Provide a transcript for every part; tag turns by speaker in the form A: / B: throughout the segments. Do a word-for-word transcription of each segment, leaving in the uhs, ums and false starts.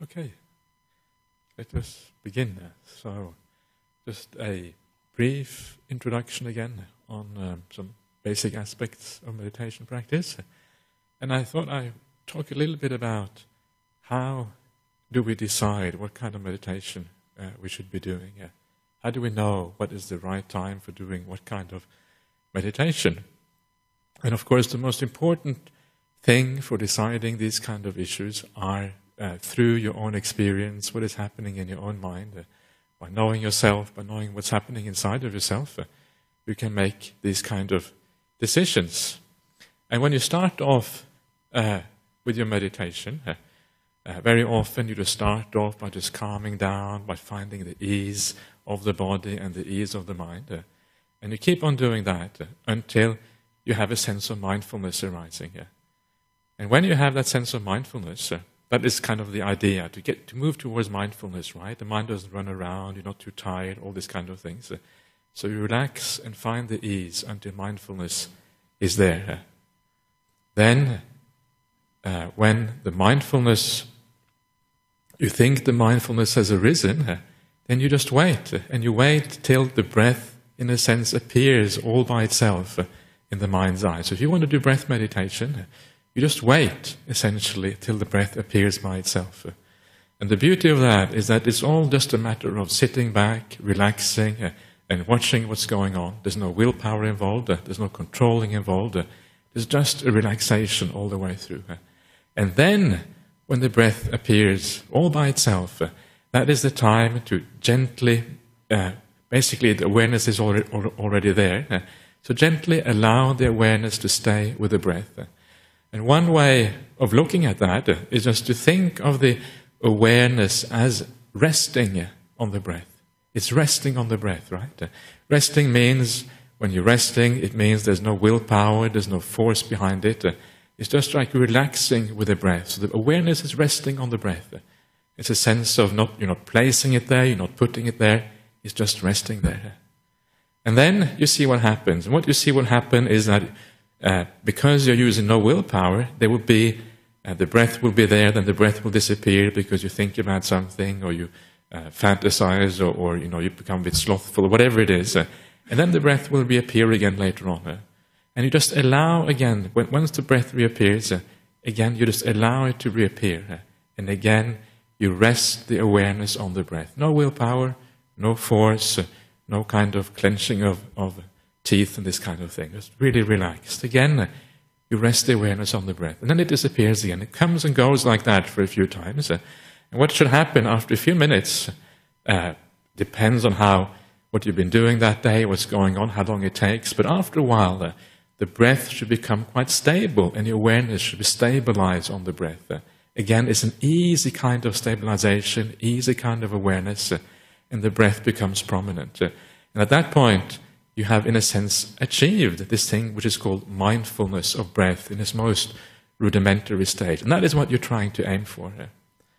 A: Okay, let us begin. So, just a brief introduction again on um, some basic aspects of meditation practice. And I thought I'd talk a little bit about how do we decide what kind of meditation uh, we should be doing. Uh, how do we know what is the right time for doing what kind of meditation? And of course, the most important thing for deciding these kind of issues are uh, through your own experience, what is happening in your own mind. Uh, by knowing yourself, by knowing what's happening inside of yourself, uh, you can make these kind of decisions. And when you start off uh, with your meditation, uh, uh, very often you just start off by just calming down, by finding the ease of the body and the ease of the mind. Uh, and you keep on doing that uh, until you have a sense of mindfulness arising here. And when you have that sense of mindfulness, uh, that is kind of the idea, to get to move towards mindfulness, right? The mind doesn't run around, you're not too tired, all these kind of things. Uh, so you relax and find the ease until mindfulness is there. Uh, then, uh, when the mindfulness, you think the mindfulness has arisen, uh, then you just wait. Uh, and you wait till the breath, in a sense, appears all by itself uh, in the mind's eye. So if you want to do breath meditation, uh, you just wait, essentially, till the breath appears by itself. Uh, and the beauty of that is that it's all just a matter of sitting back, relaxing, uh, and watching what's going on. There's no willpower involved, uh, there's no controlling involved, uh, there's just a relaxation all the way through. Uh, and then, when the breath appears all by itself, uh, that is the time to gently, uh, basically the awareness is already, already there, uh, so gently allow the awareness to stay with the breath. Uh, and one way of looking at that uh, is just to think of the awareness as resting uh, on the breath. It's resting on the breath, right? Uh, resting means, when you're resting, it means there's no willpower, there's no force behind it. Uh, it's just like relaxing with the breath. So the awareness is resting on the breath. Uh, it's a sense of not, you're not placing it there, you're not putting it there, it's just resting there. And then you see what happens. And what you see will happen is that uh, because you're using no willpower, there will be, uh, the breath will be there, then the breath will disappear because you think about something, or you Uh, fantasize, or, or you know, you become a bit slothful, or whatever it is, uh, and then the breath will reappear again later on. Uh, and you just allow again, when, once the breath reappears, uh, again you just allow it to reappear, uh, and again you rest the awareness on the breath. No willpower, no force, uh, no kind of clenching of, of teeth and this kind of thing. Just really relaxed. Again, uh, you rest the awareness on the breath, and then it disappears again. It comes and goes like that for a few times. Uh, And what should happen after a few minutes uh, depends on how, what you've been doing that day, what's going on, how long it takes. But after a while, uh, the breath should become quite stable, and the awareness should be stabilized on the breath. Uh, again, it's an easy kind of stabilization, easy kind of awareness, uh, and the breath becomes prominent. Uh, and at that point, you have, in a sense, achieved this thing which is called mindfulness of breath in its most rudimentary state. And that is what you're trying to aim for here.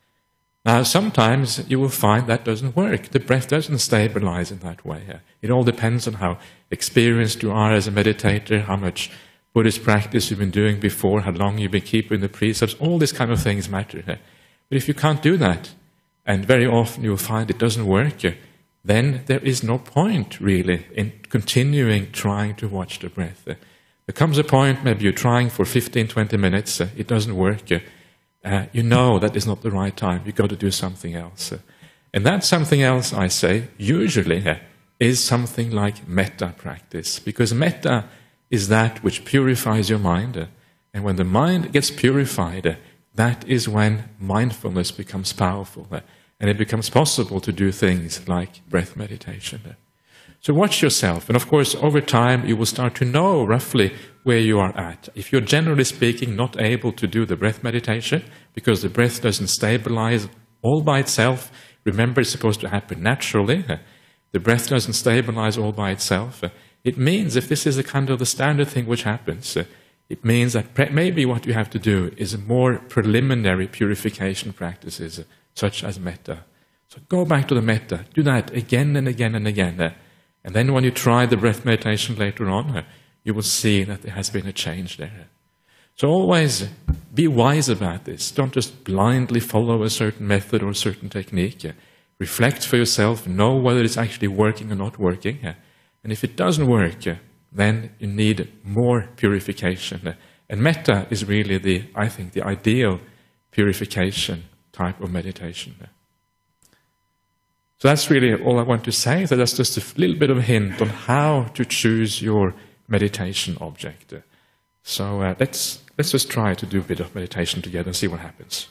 A: Now, sometimes you will find that doesn't work. The breath doesn't stabilize in that way. It all depends on how experienced you are as a meditator, how much Buddhist practice you've been doing before, how long you've been keeping the precepts. All these kind of things matter. But if you can't do that, and very often you'll find it doesn't work, then there is no point, really, in continuing trying to watch the breath. There comes a point, maybe you're trying for fifteen, twenty minutes, it doesn't work. Uh, you know that is not the right time. You've got to do something else. Uh, and that something else, I say, usually uh, is something like metta practice. Because metta is that which purifies your mind. Uh, and when the mind gets purified, uh, that is when mindfulness becomes powerful. Uh, and it becomes possible to do things like breath meditation. Uh, so watch yourself. And of course, over time, you will start to know roughly where you are at. If you're generally speaking not able to do the breath meditation because the breath doesn't stabilize all by itself, remember it's supposed to happen naturally. The breath doesn't stabilize all by itself. It means, if this is a kind of the standard thing which happens, it means that maybe what you have to do is more preliminary purification practices, such as metta. So go back to the metta. Do that again and again and again. And then when you try the breath meditation later on, you will see that there has been a change there. So always be wise about this. Don't just blindly follow a certain method or a certain technique. Uh, reflect for yourself, know whether it's actually working or not working. Uh, and if it doesn't work, uh, then you need more purification. Uh, and metta is really the, I think, the ideal purification type of meditation. Uh, so that's really all I want to say. So that's just a little bit of a hint on how to choose your meditation object. Uh, so uh, let's let's just try to do a bit of meditation together and see what happens.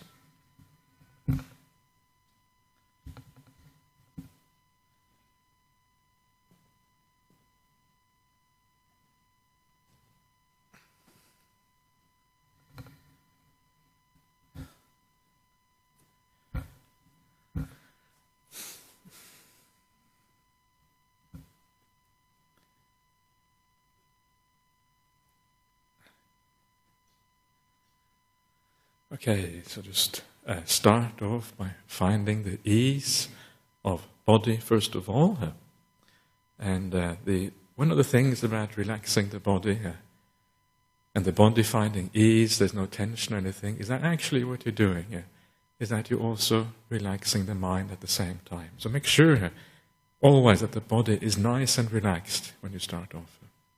A: Okay, so just uh, start off by finding the ease of body first of all. Uh, and uh, the one of the things about relaxing the body uh, and the body finding ease, there's no tension or anything, is that actually what you're doing uh, is that you're also relaxing the mind at the same time. So make sure uh, always that the body is nice and relaxed when you start off.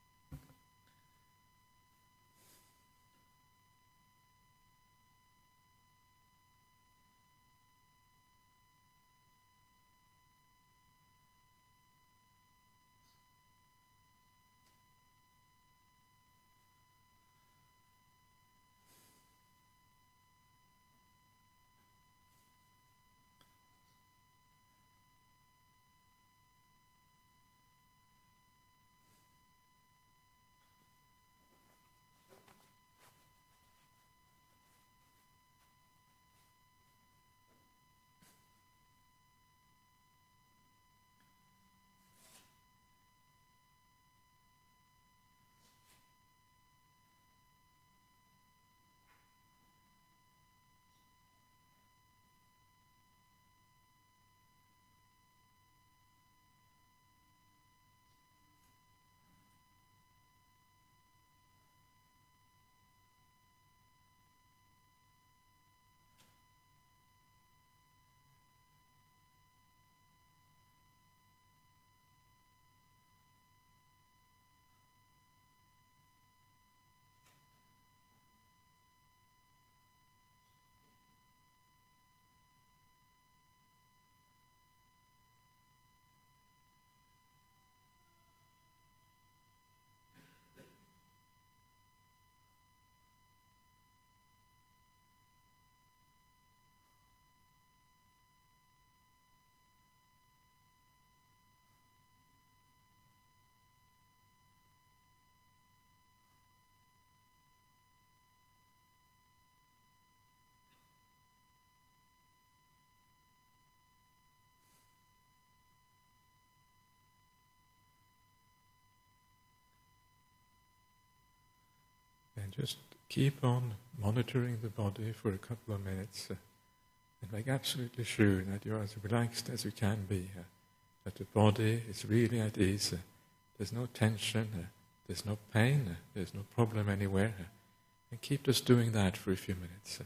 A: And just keep on monitoring the body for a couple of minutes uh, and make absolutely sure that you're as relaxed as you can be, uh, that the body is really at ease, uh, there's no tension, uh, there's no pain, uh, there's no problem anywhere. Uh, and keep just doing that for a few minutes. Uh.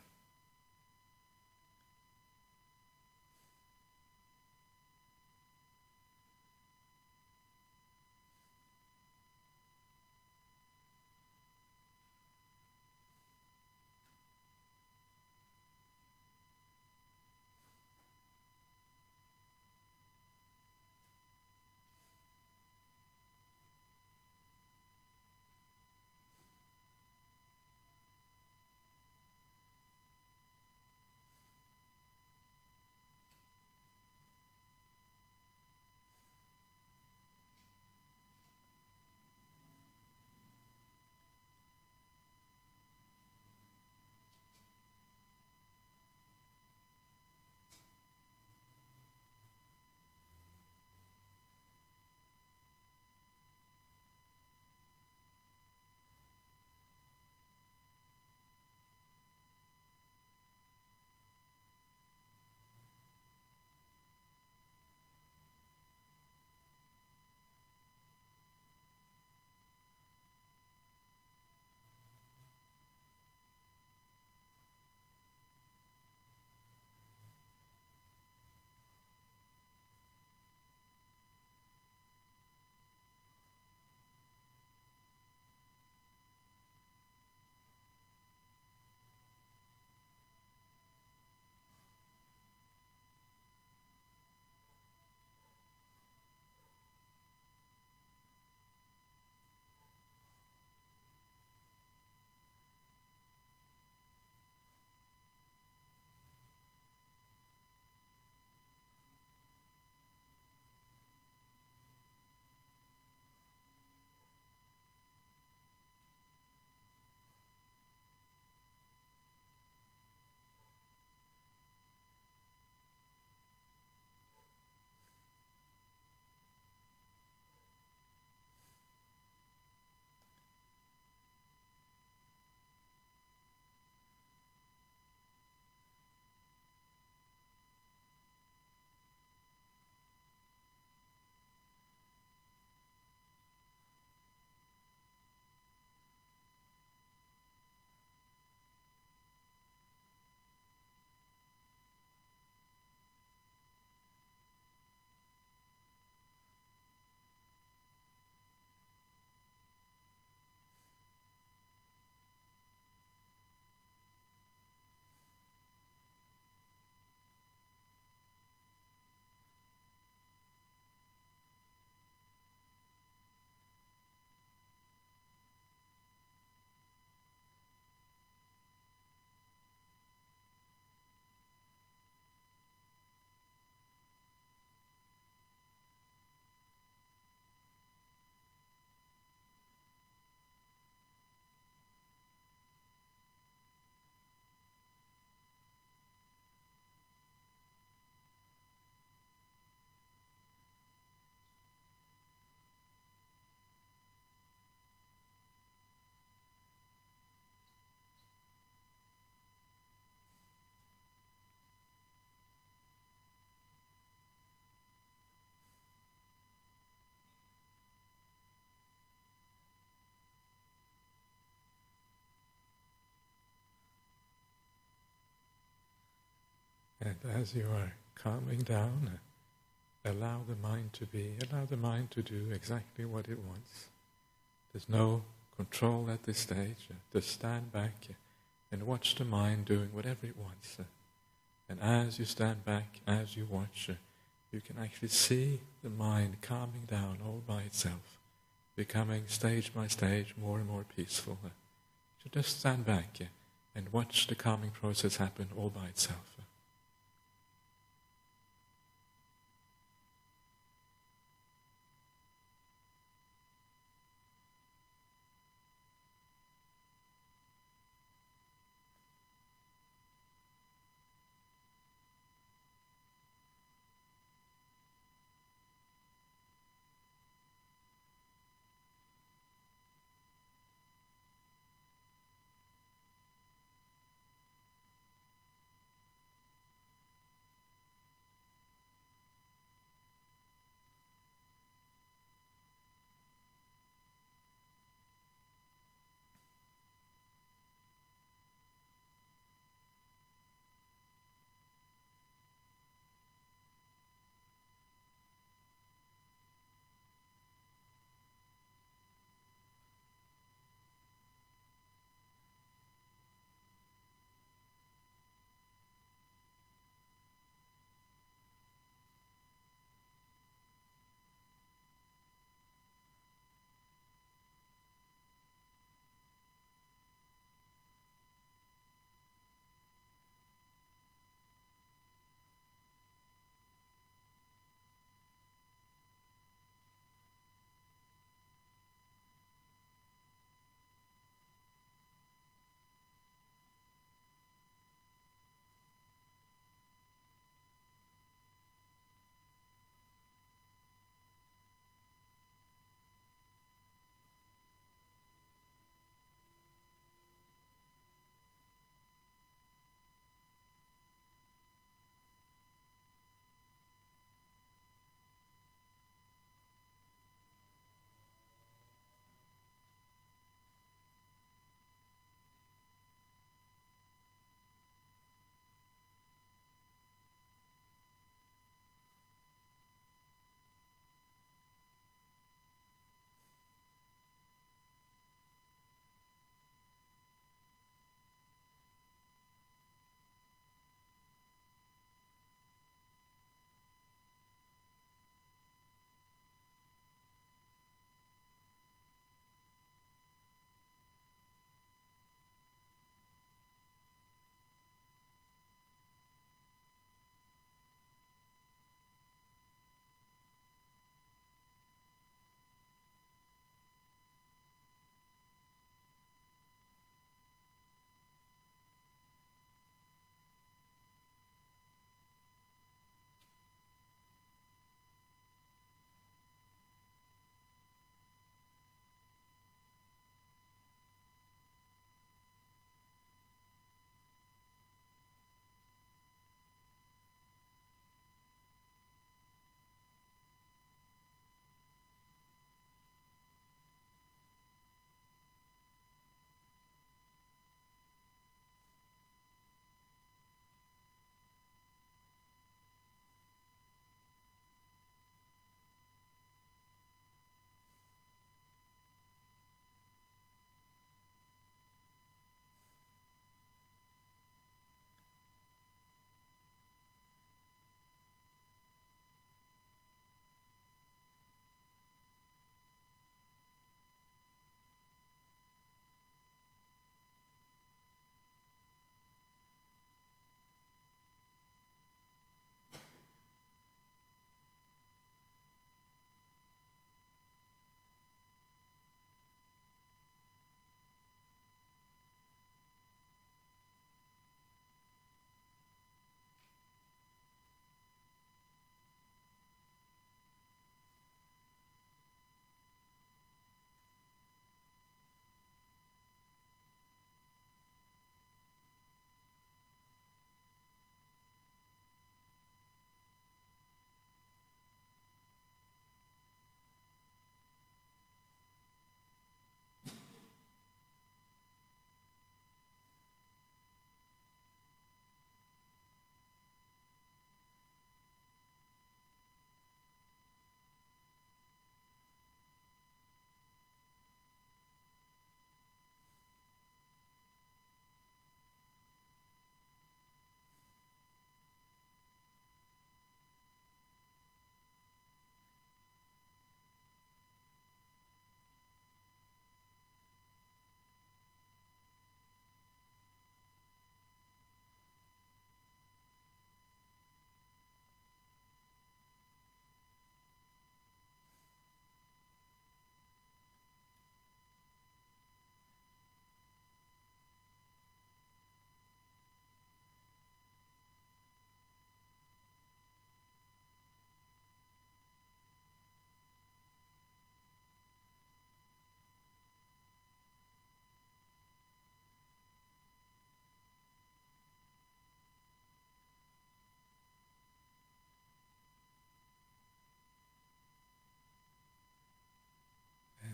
A: And as you are calming down, uh, allow the mind to be, allow the mind to do exactly what it wants. There's no control at this stage. Uh, just stand back uh, and watch the mind doing whatever it wants. Uh, and as you stand back, as you watch, uh, you can actually see the mind calming down all by itself, becoming stage by stage more and more peaceful. Uh, so just stand back uh, and watch the calming process happen all by itself. Uh.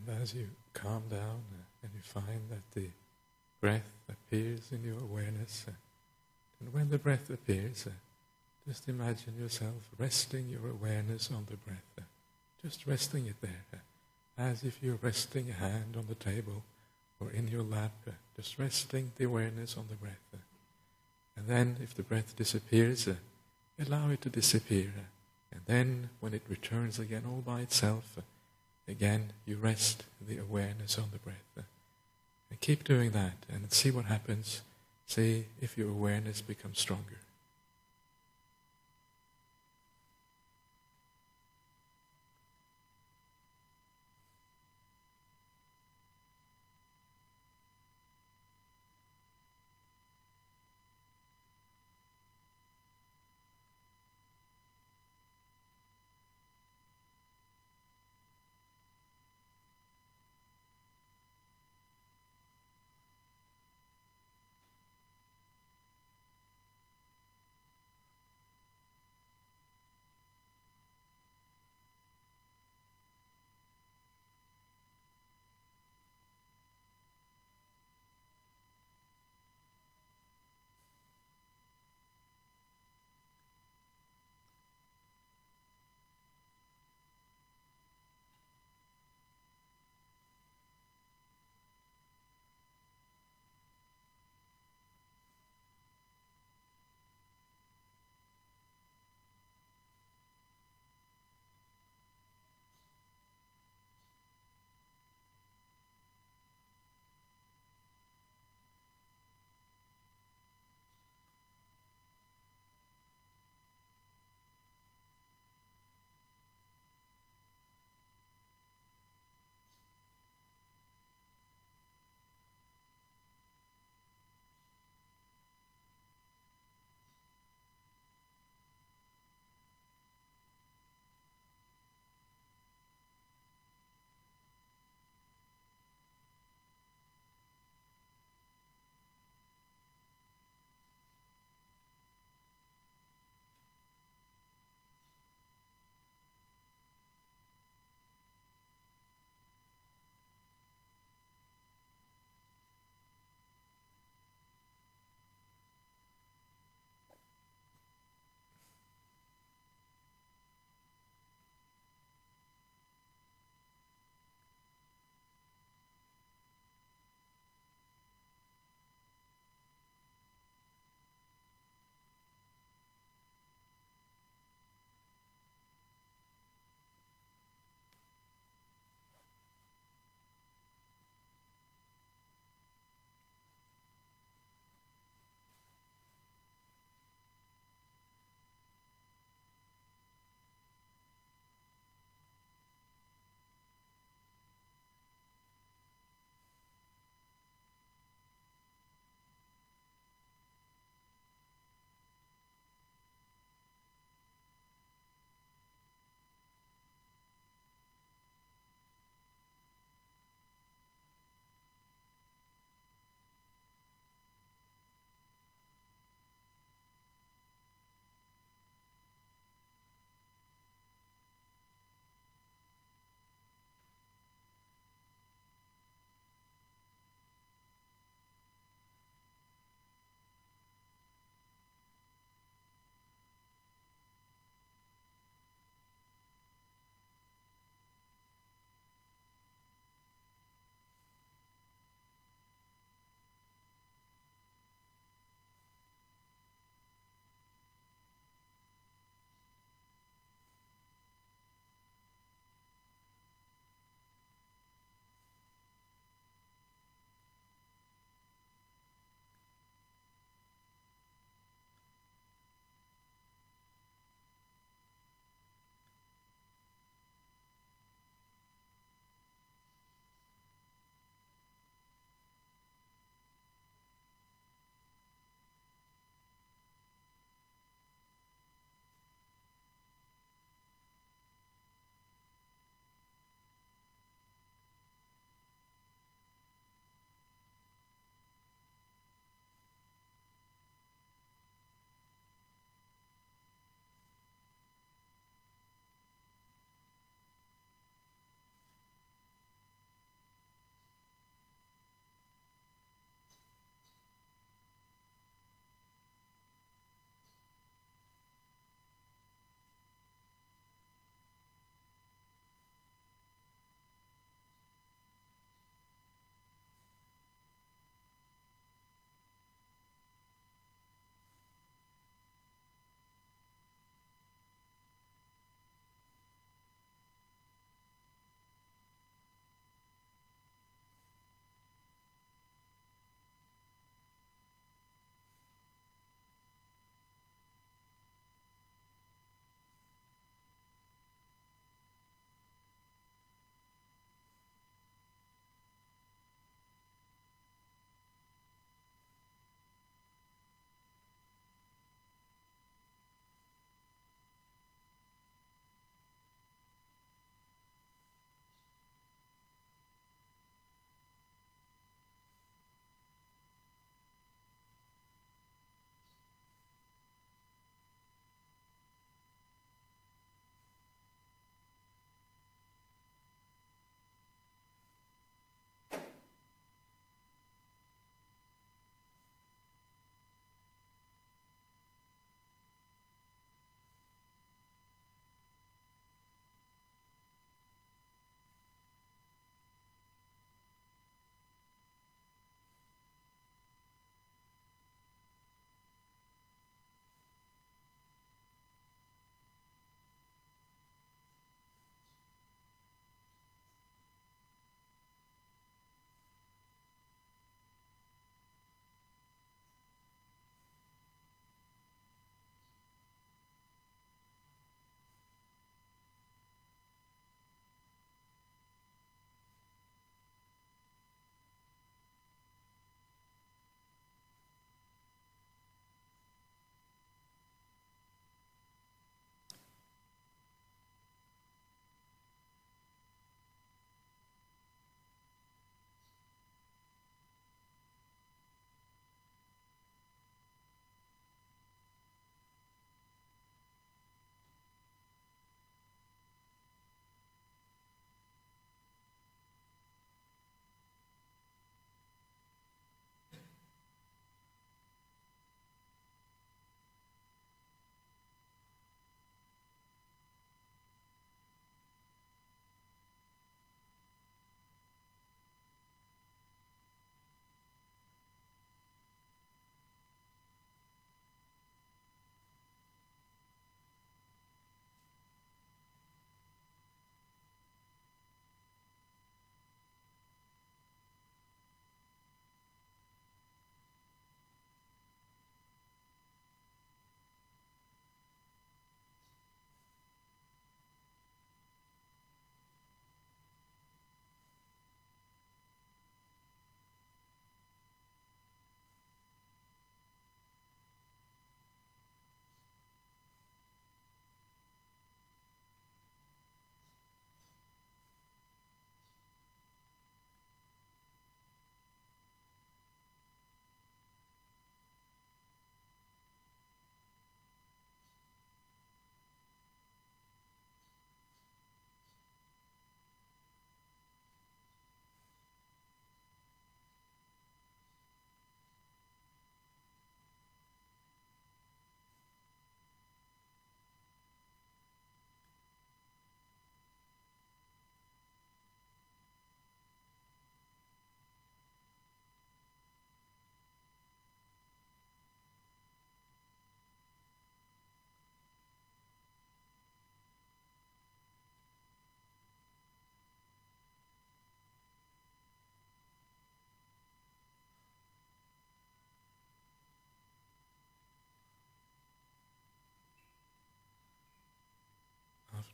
A: as you calm down uh, and you find that the breath appears in your awareness, uh, and when the breath appears, uh, just imagine yourself resting your awareness on the breath, uh, just resting it there, uh, as if you're resting a hand on the table or in your lap, uh, just resting the awareness on the breath. Uh, and then if the breath disappears, uh, allow it to disappear. Uh, and then when it returns again all by itself, uh, again you rest the awareness on the breath. Uh, and keep doing that and see what happens. See if your awareness becomes stronger.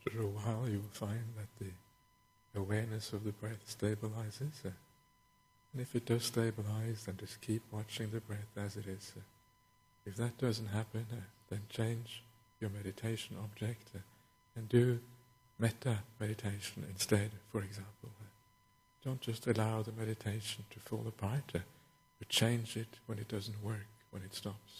A: after a while you will find that the awareness of the breath stabilizes. Uh, and if it does stabilize, then just keep watching the breath as it is. Uh, if that doesn't happen, uh, then change your meditation object uh, and do metta meditation instead, for example. Uh, don't just allow the meditation to fall apart, uh, but change it when it doesn't work, when it stops.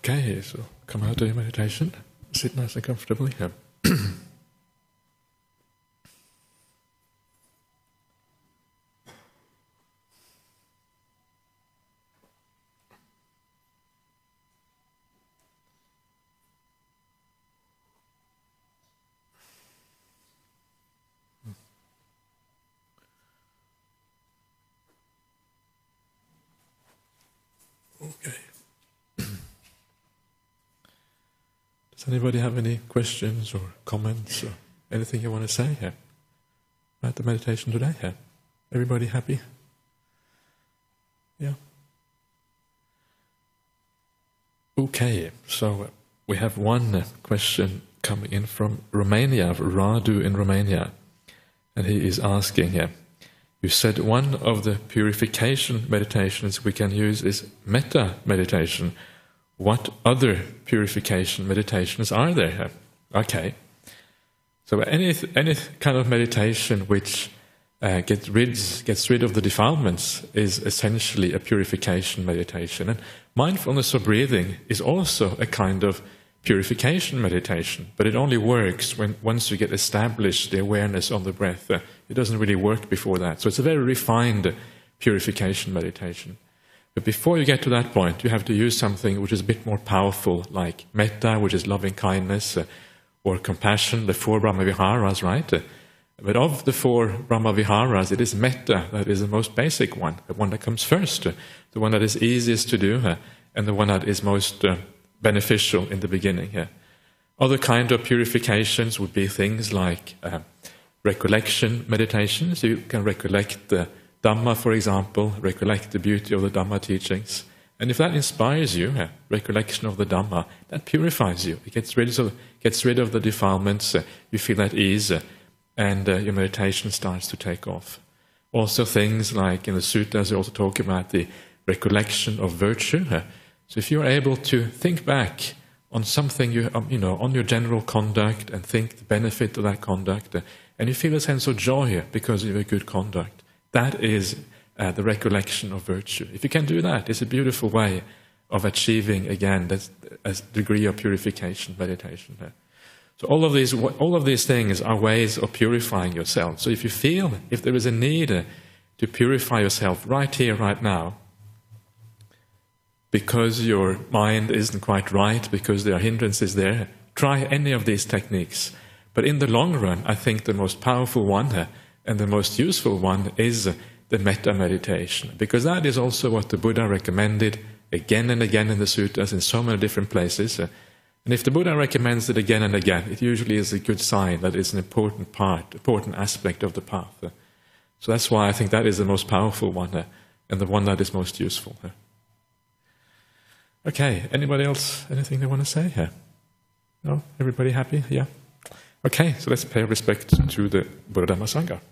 A: Okay, so come out of your meditation, sit nice and comfortably. Yeah. Okay. Does anybody have any questions or comments or anything you want to say here about the meditation today? Here, everybody happy? Yeah. Okay, so we have one question coming in from Romania, Radu in Romania, and he is asking here. You said one of the purification meditations we can use is metta meditation. What other purification meditations are there? Okay. So any any kind of meditation which uh, gets rid gets rid of the defilements is essentially a purification meditation. And mindfulness of breathing is also a kind of purification meditation, but it only works when once you get established the awareness on the breath. Uh, it doesn't really work before that. So it's a very refined purification meditation. But before you get to that point, you have to use something which is a bit more powerful, like metta, which is loving kindness, uh, or compassion, the four Brahmaviharas, right? Uh, but of the four Brahmaviharas, it is metta that is the most basic one, the one that comes first, uh, the one that is easiest to do, uh, and the one that is most uh, beneficial in the beginning. Yeah. Other kind of purifications would be things like uh, recollection meditations. You can recollect the Dhamma, for example, recollect the beauty of the Dhamma teachings. And if that inspires you, uh, recollection of the Dhamma, that purifies you. It gets rid of, gets rid of the defilements, uh, you feel at ease, uh, and uh, your meditation starts to take off. Also things like in the suttas, they also talk about the recollection of virtue. Uh, so if you're able to think back on something, you, um, you know, on your general conduct and think the benefit of that conduct, uh, and you feel a sense of joy because of your good conduct, that is uh, the recollection of virtue. If you can do that, it's a beautiful way of achieving, again, that a degree of purification meditation. Uh. So all of these, all of these things are ways of purifying yourself. So if you feel, if there is a need uh, to purify yourself right here, right now, because your mind isn't quite right, because there are hindrances there, try any of these techniques. But in the long run, I think the most powerful one uh, and the most useful one is uh, the metta meditation, because that is also what the Buddha recommended again and again in the suttas in so many different places. Uh, and if the Buddha recommends it again and again, it usually is a good sign that it's an important part, important aspect of the path. Uh, so that's why I think that is the most powerful one uh, and the one that is most useful. Uh. Okay, anybody else, anything they want to say here? No? Everybody happy? Yeah? Okay, so let's pay respect to the Buddha Dhamma Sangha.